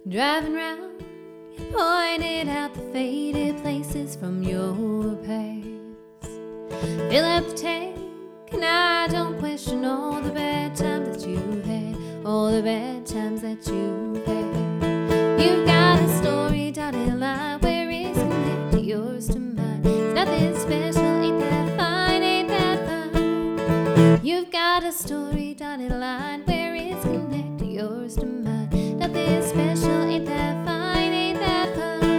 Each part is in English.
Driving round, you pointed out the faded places from your past. Fill up the tank, and I don't question all the bad times that you've had, all the bad times that you've had. You've got a story dotted line where it's connected yours to mine. It's nothing special, ain't that fine, ain't that fine. You've got a story dotted line where it's connected yours to mine. Nothing special, ain't that fine, ain't that fine.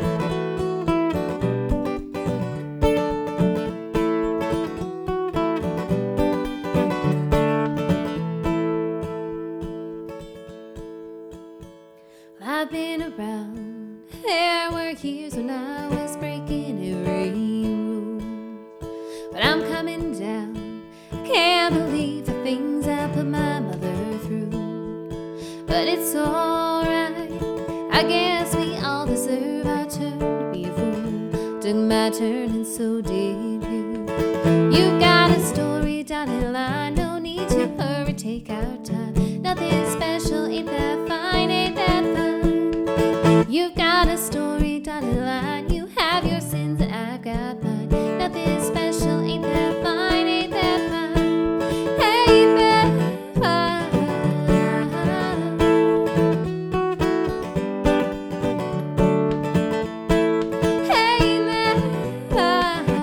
I've been around, there were years when I was breaking every rule, but I'm coming down. I can't believe the things I put my mother through, but it's alright, I guess we all deserve our turn to be a fool. Took my turn and so did you. You got a story dotted line, no need to hurry, take our time. Nothing special, ain't that fine, ain't that fine. You've got a story dotted line, you have your sins and I've got mine. Nothing special, ain't that fine, ain't that fine. Ain't that fine. Ain't that fine.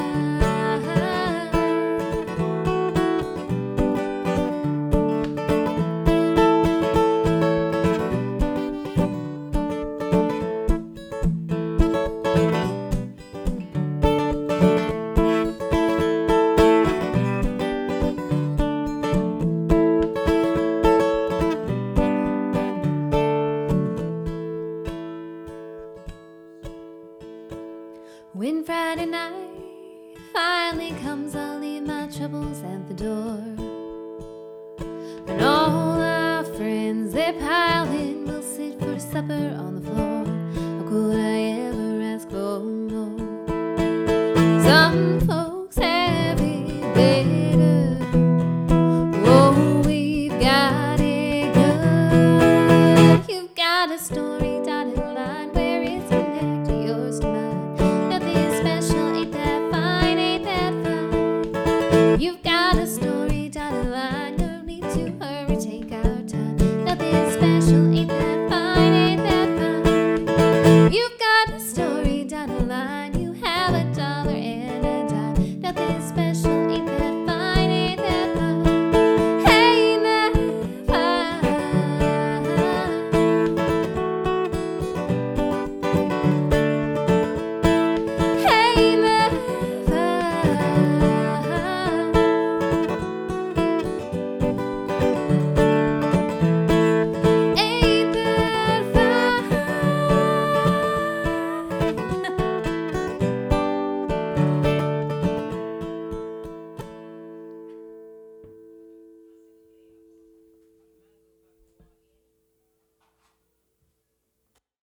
When Friday night finally comes, I'll leave my troubles at the door. And all our friends, they pile in, we'll sit for supper on the floor. How could I ever ask for more? Some